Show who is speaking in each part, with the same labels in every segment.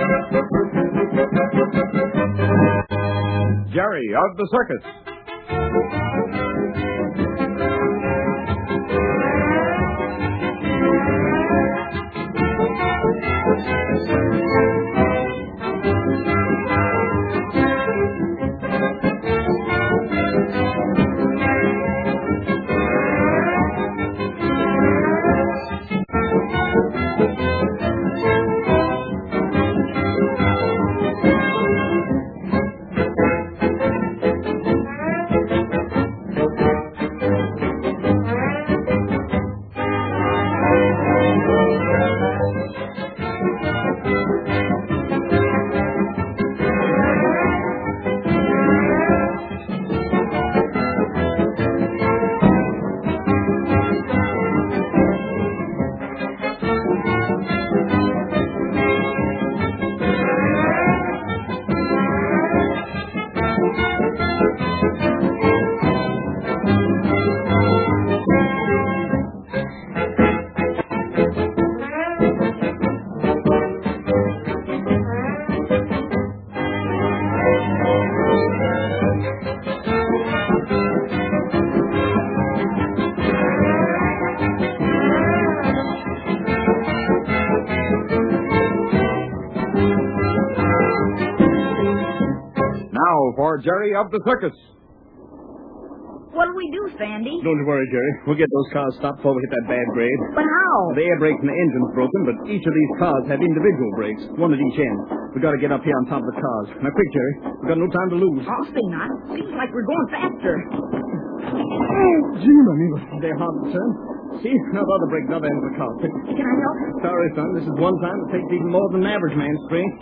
Speaker 1: Jerry of the Circus. For Jerry of the Circus.
Speaker 2: What'll we do, Sandy?
Speaker 3: Don't you worry, Jerry. We'll get those cars stopped before we hit that bad grade.
Speaker 2: But how?
Speaker 3: The air brakes and the engine's broken, but each of these cars have individual brakes, one at each end. We got to get up here on top of the cars. Now, quick, Jerry. We've got no time to lose.
Speaker 2: I'll say not. Seems like we're going faster.
Speaker 3: Oh, gee, amigo. They're hard to turn. See? Now the other brake, the other end of the car. Quick.
Speaker 2: Can I help?
Speaker 3: Sorry, son. This is one time it takes even more than an average man's strength.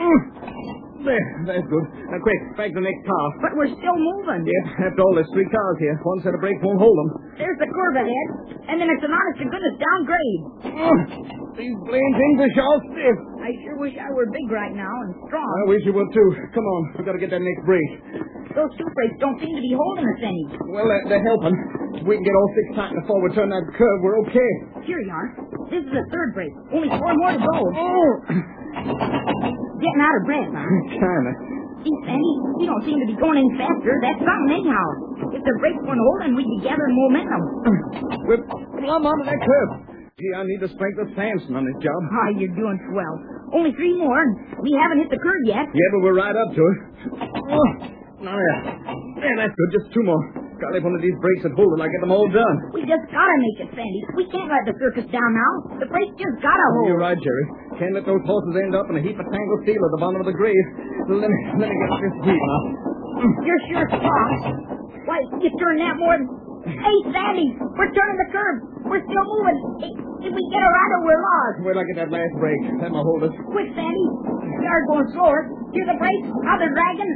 Speaker 3: There, that's good. Now, quick, back to the next car.
Speaker 2: But we're still moving.
Speaker 3: Yeah, after all, there's 3 cars here. One set of brakes won't hold them.
Speaker 2: There's the curve ahead, and then it's an honest-to-goodness downgrade.
Speaker 3: These blamed things are all stiff.
Speaker 2: I sure wish I were big right now and strong.
Speaker 3: I wish you would, too. Come on, we've got to get that next brake.
Speaker 2: Those 2 brakes don't seem to be holding us any.
Speaker 3: Well, they're helping. If we can get all 6 tight before we turn that curve, we're okay.
Speaker 2: Here you are. This is the 3rd brake. Only 4 more to go.
Speaker 3: Oh!
Speaker 2: Getting out of breath, huh?
Speaker 3: Kinda.
Speaker 2: See, Sandy, we don't seem to be going any faster. That's something anyhow. If the brakes weren't holding, we'd be gathering momentum.
Speaker 3: We're plumb onto that curve. Gee, I need the strength of Samson on this job.
Speaker 2: Ah, you're doing swell. Only 3 more, and we haven't hit the curve yet.
Speaker 3: Yeah, but we're right up to it. Oh, yeah. Man, that's good. Just 2 more. Golly, if one of these brakes would hold it, I'll get them all done.
Speaker 2: We just gotta make it, Sandy. We can't let the circus down now. The brakes just gotta hold.
Speaker 3: You're right, Jerry. Can't let those horses end up in a heap of tangled steel at the bottom of the grave. Let me get this heat now.
Speaker 2: You're sure strong. Why, you turned that more than... Hey, Sandy, we're turning the curve. We're still moving. Hey, if we get a rider, we're lost.
Speaker 3: Wait till I get that last brake. That'll hold us.
Speaker 2: Quick, Sandy. We are going slower. Hear the brakes? How they're dragging?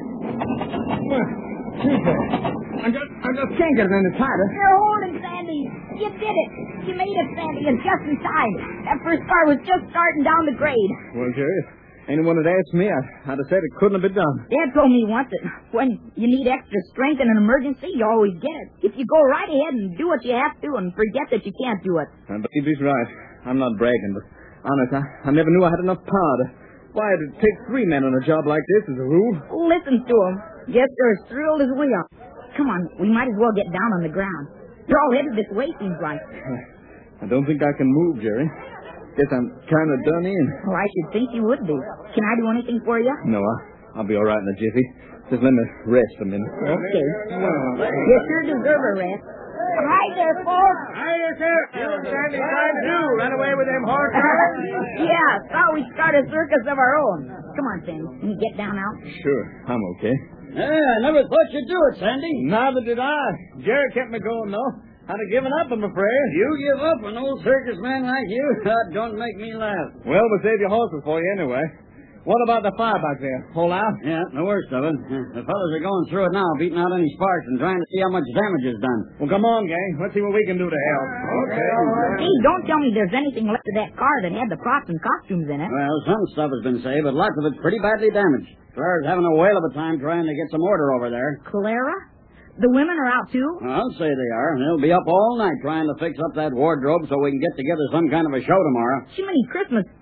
Speaker 3: I just can't get it any tighter.
Speaker 2: You're holding, Sandy. You did it. You made it, Sandy, and just in time. That first car was just starting down the grade.
Speaker 3: Well, Jerry, if anyone had asked me, I'd have said it couldn't have been done.
Speaker 2: Dad told me once that when you need extra strength in an emergency, you always get it. If you go right ahead and do what you have to and forget that you can't do it.
Speaker 3: I believe he's right. I'm not bragging, but honest, I never knew I had enough power to... Why, it'd take 3 men on a job like this as a rule.
Speaker 2: Listen to them. Guess they're as thrilled as we are. Come on, we might as well get down on the ground. They're all headed this way, seems like.
Speaker 3: I don't think I can move, Jerry. Guess I'm kind of done in.
Speaker 2: Oh, I should think you would be. Can I do anything for you?
Speaker 3: No, I'll be all right in a jiffy. Just let me rest a minute.
Speaker 2: Okay. You sure deserve a rest. Hi there, folks.
Speaker 3: Hi there, sir. You were trying to do? Run away with them horses?
Speaker 2: Yeah, thought we'd start a circus of our own. Come on, Sandy. Can you get down now?
Speaker 3: Sure, I'm okay.
Speaker 4: Yeah, I never thought you'd do it, Sandy.
Speaker 3: Neither did I. Jerry kept me going, though. I'd have given up, I'm afraid.
Speaker 4: You give up an old circus man like you? That don't make me laugh.
Speaker 3: Well, we'll save your horses for you anyway. What about the fire back there? Hold out?
Speaker 4: Yeah, the worst of it. The fellas are going through it now, beating out any sparks and trying to see how much damage is done.
Speaker 3: Well, come on, gang. Let's see what we can do to help.
Speaker 4: Okay.
Speaker 2: Hey, don't tell me there's anything left of that car that had the props and costumes in it.
Speaker 4: Well, some stuff has been saved, but lots of it's pretty badly damaged. Clara's having a whale of a time trying to get some order over there.
Speaker 2: Clara? The women are out, too?
Speaker 4: I'll say they are. They'll be up all night trying to fix up that wardrobe so we can get together some kind of a show tomorrow.
Speaker 2: Jiminy Christmas.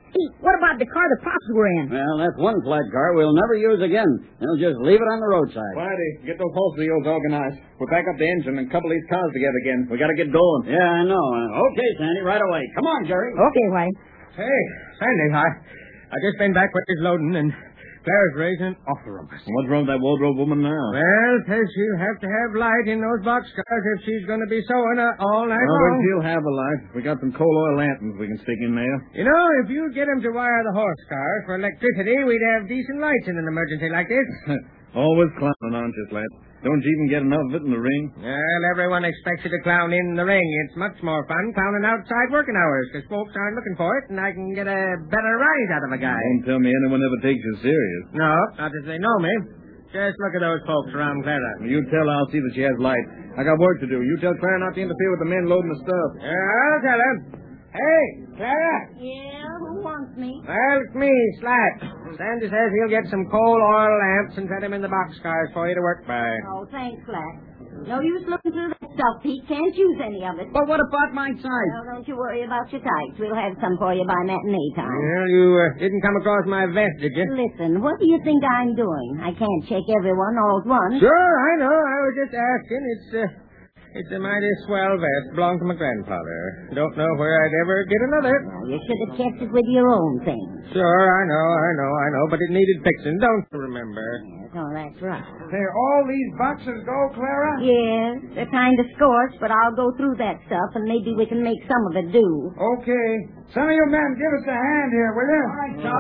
Speaker 2: Hey, what about the car the Pops were in?
Speaker 4: Well, that's one flat car we'll never use again. They'll just leave it on the roadside.
Speaker 3: Whitey, get those horse wheels organized. We'll back up the engine and couple these cars together again. We got to get going.
Speaker 4: Yeah, I know. Okay, Sandy, right away. Come on, Jerry.
Speaker 2: Okay, White.
Speaker 1: Hey, Sandy, I just been back with this loading, and Clara's raising an awful rumpus.
Speaker 3: What's wrong with that wardrobe woman now?
Speaker 1: Well, says she'll have to have light in those boxcars if she's going to be sewing all night
Speaker 3: Well,
Speaker 1: long.
Speaker 3: she'll have a light. We got some coal oil lanterns we can stick in there.
Speaker 1: You know, if you'd get 'em to wire the horse cars for electricity, we'd have decent lights in an emergency like this.
Speaker 3: Always clowning, aren't you, Slat? Don't you even get enough of it in the ring?
Speaker 1: Well, everyone expects you to clown in the ring. It's much more fun clowning outside working hours, because folks aren't looking for it, and I can get a better rise out of a guy.
Speaker 3: Don't tell me anyone ever takes you serious.
Speaker 1: No, not as they know me. Just look at those folks around Clara.
Speaker 3: You tell her I'll see that she has light. I got work to do. You tell Clara not to interfere with the men loading the stuff.
Speaker 1: Yeah, I'll tell her. Hey, Clara.
Speaker 2: Yeah, who wants me?
Speaker 1: Well, it's me, Slat. Sandy says he'll get some coal oil lamps and set them in the boxcars for you to work by.
Speaker 2: Oh, thanks, Flat. No use looking through that stuff, Pete. Can't use any of it.
Speaker 4: But what about my size?
Speaker 2: Well, don't you worry about your tights. We'll have some for you by matinee time.
Speaker 1: Well, you didn't come across my vest, did you?
Speaker 2: Listen, what do you think I'm doing? I can't check everyone all at once.
Speaker 1: Sure, I know. I was just asking. It's a mighty swell vest. Belonged to my grandfather. Don't know where I'd ever get another.
Speaker 2: Well, you should have kept it with your own things.
Speaker 1: Sure, I know. But it needed fixing, don't you remember?
Speaker 2: Yes, oh, that's right.
Speaker 1: Say, all these boxes go, Clara?
Speaker 2: Yes, they're kind of scorched, but I'll go through that stuff, and maybe we can make some of it do.
Speaker 1: Okay. Some of you men give us a hand here, will you?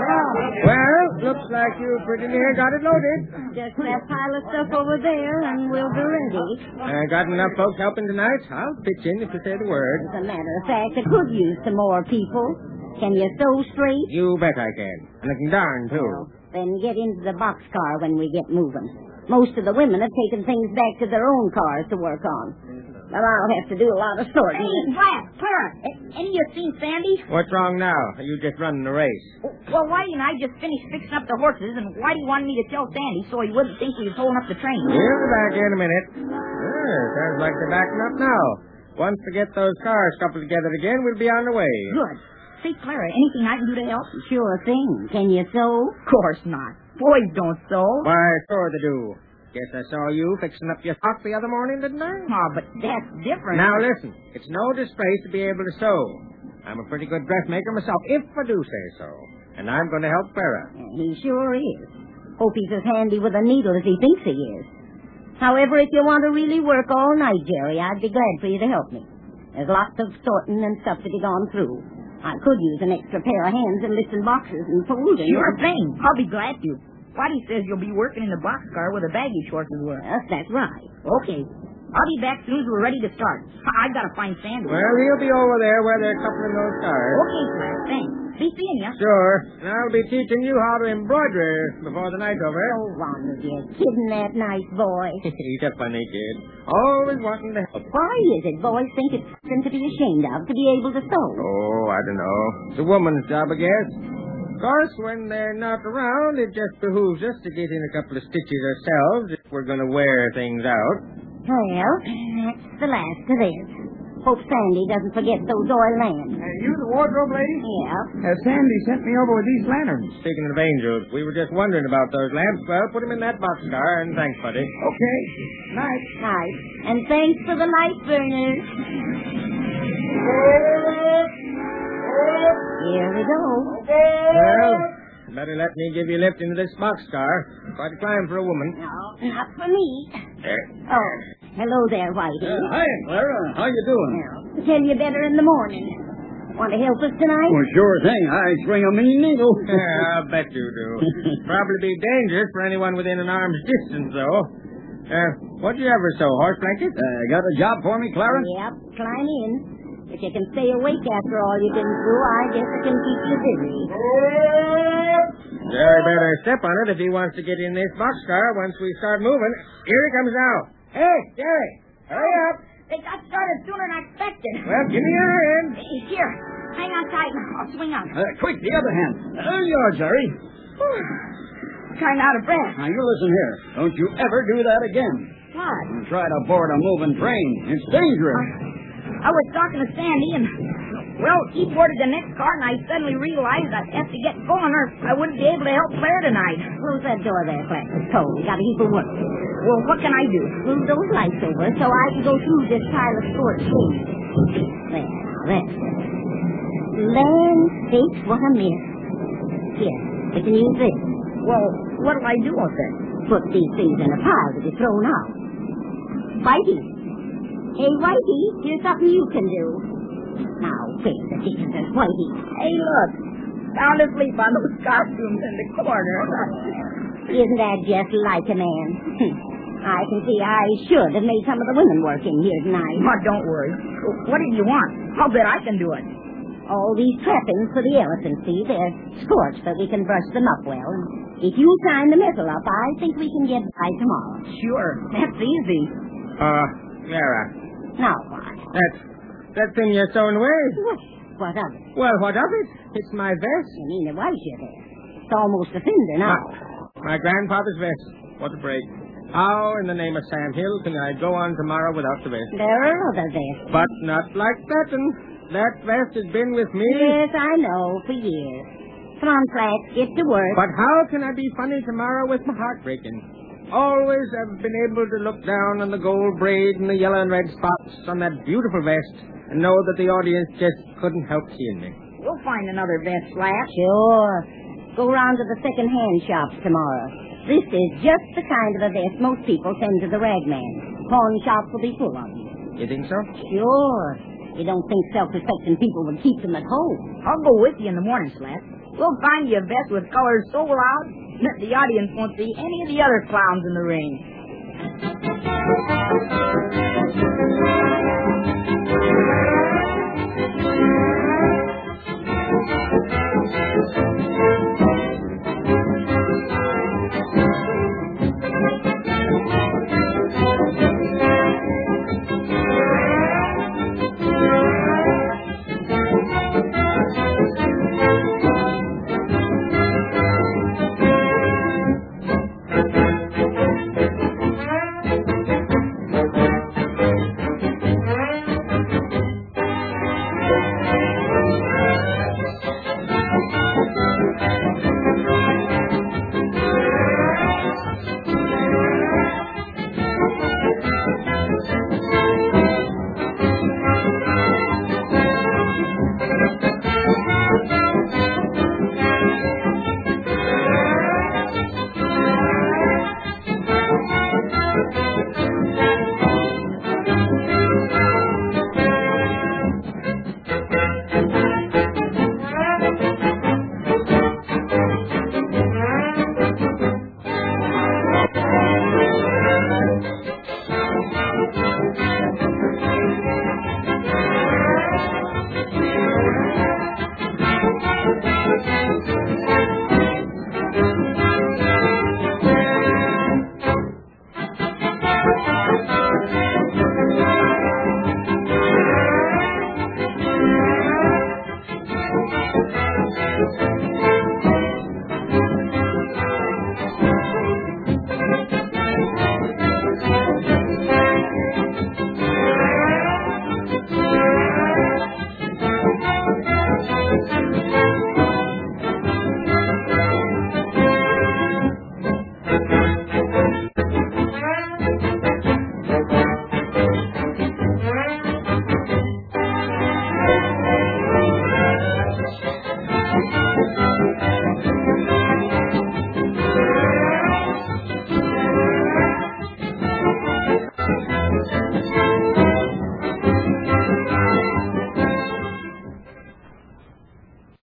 Speaker 1: Well, looks like you pretty near got it loaded.
Speaker 2: Just that pile of stuff over there, and we'll be ready.
Speaker 1: Got enough folks helping tonight? I'll pitch in if you say the word.
Speaker 2: As a matter of fact, I could use some more people. Can you sew straight?
Speaker 1: You bet I can. And I can darn, too.
Speaker 2: Well, then get into the boxcar when we get moving. Most of the women have taken things back to their own cars to work on. But I'll have to do a lot of sorting.
Speaker 5: Hey, Flat, Clara, any of you seen Sandy?
Speaker 1: What's wrong now? Are you just running the race?
Speaker 5: Well, Whitey and I just finished fixing up the horses, and Whitey wanted me to tell Sandy so he wouldn't think we was holding up the train.
Speaker 1: We'll be back in a minute. Sounds like they're backing up now. Once we get those cars coupled together again, we'll be on the way.
Speaker 5: Good. Say, Clara, anything I can do to help?
Speaker 2: Sure thing. Can you sew?
Speaker 5: Of course not. Boys don't sew.
Speaker 1: Why, sure they do. Guess I saw you fixing up your sock the other morning, didn't I?
Speaker 5: Oh, but that's different.
Speaker 1: Now listen, it's no disgrace to be able to sew. I'm a pretty good dressmaker myself, if I do say so. And I'm going to help Clara.
Speaker 2: He sure is. Hope he's as handy with a needle as he thinks he is. However, if you want to really work all night, Jerry, I'd be glad for you to help me. There's lots of sorting and stuff to be gone through. I could use an extra pair of hands in lifting boxes and folding.
Speaker 5: Sure thing. I'll be glad to. Whitey says you'll be working in the boxcar where the baggage horses were.
Speaker 2: Yes, that's right.
Speaker 5: Okay. I'll be back as soon as we're ready to start. I've got to find Sandy.
Speaker 1: Well, he'll be over there where they're coupling those cars.
Speaker 5: Okay, Flat, thanks. Be seeing you.
Speaker 1: Sure. And I'll be teaching you how to embroider before the night's over.
Speaker 2: Oh, on with you. Kidding that nice boy.
Speaker 1: He's a funny kid. Always wanting to help.
Speaker 2: Why is it boys think it's something to be ashamed of to be able to sew?
Speaker 1: Oh, I don't know. It's a woman's job, I guess. Of course, when they're not around, it just behooves us to get in a couple of stitches ourselves if we're going to wear things out.
Speaker 2: Well, that's the last of this. Hope Sandy doesn't forget those oil lamps.
Speaker 1: You the wardrobe lady?
Speaker 2: Yeah.
Speaker 1: Sandy sent me over with these lanterns. Speaking of angels, we were just wondering about those lamps. Well, put them in that boxcar, and thanks, buddy. Okay. Night.
Speaker 2: Nice. And thanks for the light burners. Here we go.
Speaker 1: Well, better let me give you a lift into this boxcar. Quite a climb for a woman.
Speaker 2: No, not for me.
Speaker 1: There.
Speaker 2: Oh, hello there, Whitey.
Speaker 4: Hi, Clara. How you doing?
Speaker 2: I'll tell you better in the morning. Want to help us tonight?
Speaker 4: Well, sure thing. I swing a mean needle.
Speaker 1: Yeah, I'll bet you do. Probably be dangerous for anyone within an arm's distance, though. What'd you ever sew, horse blankets?
Speaker 4: Got a job for me, Clara?
Speaker 2: Yep, climb in. If you can stay awake after all you've been through, I guess it can keep you busy.
Speaker 1: Jerry better step on it if he wants to get in this boxcar once we start moving. Here he comes now. Hey, Jerry, hurry up.
Speaker 5: They got started sooner than I expected.
Speaker 1: Well, give me your hand.
Speaker 5: Here, hang on tight. I'll swing on.
Speaker 4: Quick, the other hand. There you are, Jerry.
Speaker 5: Kind of out of breath.
Speaker 4: Now, you listen here. Don't you ever do that again.
Speaker 5: What?
Speaker 4: Try to board a moving train. It's dangerous.
Speaker 5: I was talking to Sandy, and Well, he boarded the next car, and I suddenly realized I'd have to get going or I wouldn't be able to help Claire tonight.
Speaker 2: Close that door there, Flat. It's cold. We got a heap of work.
Speaker 5: Well, what can I do?
Speaker 2: Move those lights over so I can go through this pile of stored things. There, that's it. Land sakes, what a mess. Here, we can use this.
Speaker 5: Well, what'll I do with it?
Speaker 2: Put these things in a pile to be thrown out. Whitey. Hey, Whitey, here's something you can do. Now, where's the dickens, Whitey?
Speaker 5: Hey, look. Found asleep on those costumes in the corner.
Speaker 2: Isn't that just like a man? I can see I should have made some of the women work in here tonight.
Speaker 5: Oh, don't worry. What did you want? I'll bet I can do it.
Speaker 2: All these trappings for the elephants, see, they're scorched, but we can brush them up well. And if you sign the missile up, I think we can get by tomorrow.
Speaker 5: Sure. That's easy.
Speaker 1: Clara.
Speaker 2: Now what?
Speaker 1: That thing you're sewing away.
Speaker 2: What of it?
Speaker 1: Well, what of it? It's my vest.
Speaker 2: You mean the white shirt there? It's almost a cinder now.
Speaker 1: My grandfather's vest. What a break. How, in the name of Sam Hill, can I go on tomorrow without the vest?
Speaker 2: There are other vests.
Speaker 1: But not like that one. That vest has been with me.
Speaker 2: Yes, I know, for years. Come on, Flat, get to work.
Speaker 1: But how can I be funny tomorrow with my heart breaking? Always I've been able to look down on the gold braid and the yellow and red spots on that beautiful vest and know that the audience just couldn't help seeing me.
Speaker 5: We'll find another vest, Flat.
Speaker 2: Sure. Go round to the second-hand shops tomorrow. This is just the kind of a vest most people send to the ragman. Pawn shops will be full of them.
Speaker 1: You think so?
Speaker 2: Sure. You don't think self-respecting people would keep them at home?
Speaker 5: I'll go with you in the morning, Slat. We'll find you a vest with colors so loud that the audience won't see any of the other clowns in the ring.